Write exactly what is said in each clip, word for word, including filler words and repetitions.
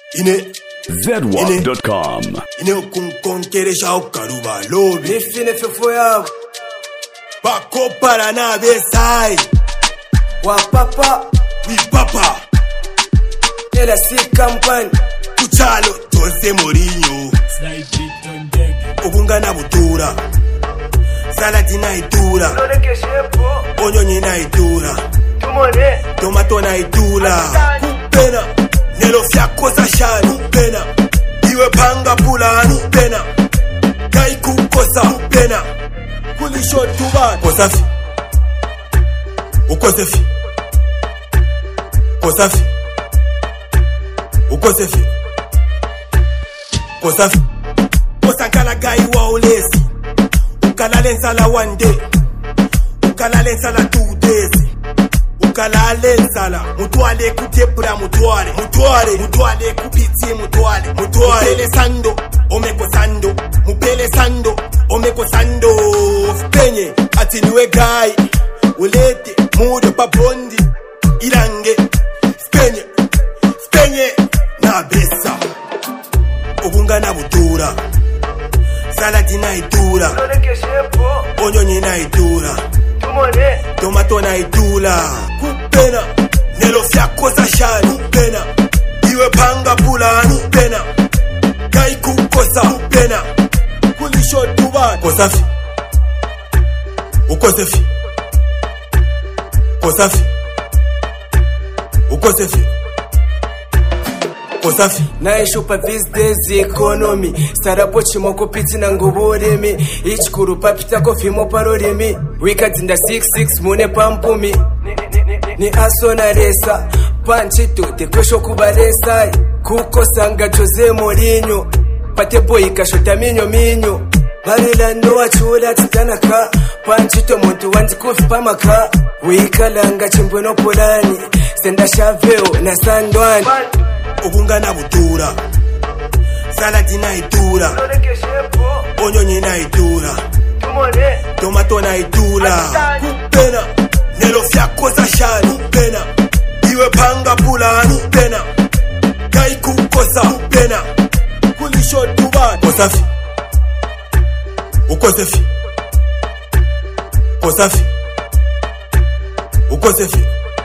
Ine zedwap dot com. Ine kunkonkeresha ukaruba lobi Nifine fefo yabo Bako para na besai Wa papa Mi papa Ela si kampani Kuchalo Jose Mourinho Ogunga na butura Saladi na itura Onyonyi na itura Tomato na itura Kupena Nelo fyakosa shani Kupena Iwe panga pulani Kupena Kai kukosa Kupena Kulisho tubani Kosafi Ukosefi Kosafi Ukosefi Kosafi Kosankala gai wa ulesi Ukalale nsala one day Ukalale nsala two days Ukalale nsala Mutuale kutebra mutuale Mutuale Mutuale kupiti mutuale Mutuale Mupele sando Omeko sando Mupele sando Omeko sando Penye Ati niwe gai Ulete Mude pabondi Irange Penye Penye Na besa Ogunga na butura Saladi na itura Onyonyi na itura Tomato na itura Kupena Nelo fyakosa shani Kupena Iwe panga pulani Kupena Kai kukosa Kupena Kulisho tubani Kosafi Ukosefi Kosafi Ukosefi Kosafi Na ishupa these days economy Sarapo chimoko piti na nguboremi Ichikuru papita kofimo paroremi Weekends in the six six mune pampumi Ni aso na resa Panchito tekwesho kubaresa Kuko sanga Jose Mourinho Pate boy kashota minyo minyo Barila ndoa chula titanaka Panchito muntu wanzi kufi pamaka Wikalanga chimbono polani Senda shaveo na sandwani Ogunga na butura Saladi na itura Onyonyi na itura Tomato na itura Kupena Nelo fyakosa shani Kupena Iwe panga pulani Kupena Kai kukosa Kupena Kulisho tubani Kosafi Ukosefi Kosafi Ukosefi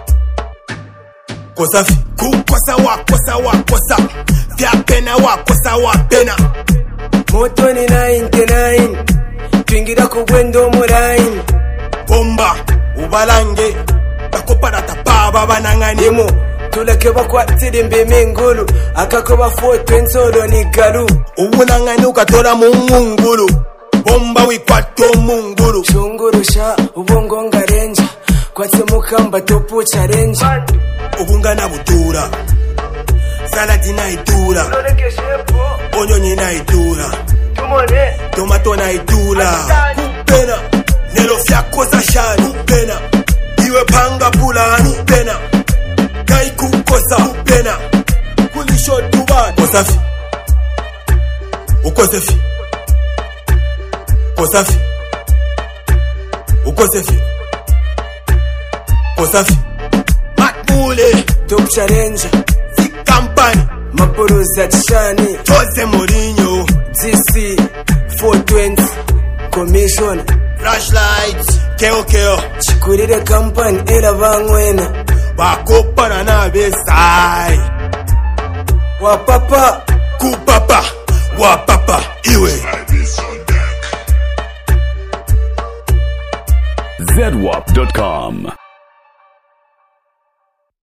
Kosafi Kukosa wakosa wakosa Vyapena wakosa wapena Moto ni ninety-nine Twingira kugwendo muraini Bomba Ubalange Bakopara tapaba banangani Nimo Tuleke bakwa tirimbe mingulu Akakoba foto ensolo ni galu Ubunangani ukatora mungulu Bomba wikwato mungulu Chunguru sha ubongo ngarenja Kwatse mukamba topu challenge Ogunga na butura Saladi na itura Onyonyi na itura Tomato na itura Kupena Nelo fyakosa shani Kupena Iwe panga pulani Kupena Kai kukosa Kupena Kulisho tubani Kosafi Ukosefi Kosafi Ukosefi Kosafi Matmule Top challenge Si kampani Mapuruza chani Jose Mourinho D C four twenty Commission Flashlights Keo keo Chikurire kampani era bangwena Bakopana na besai Wa papa Kupapa Wa papa Iwe zedwap dot com.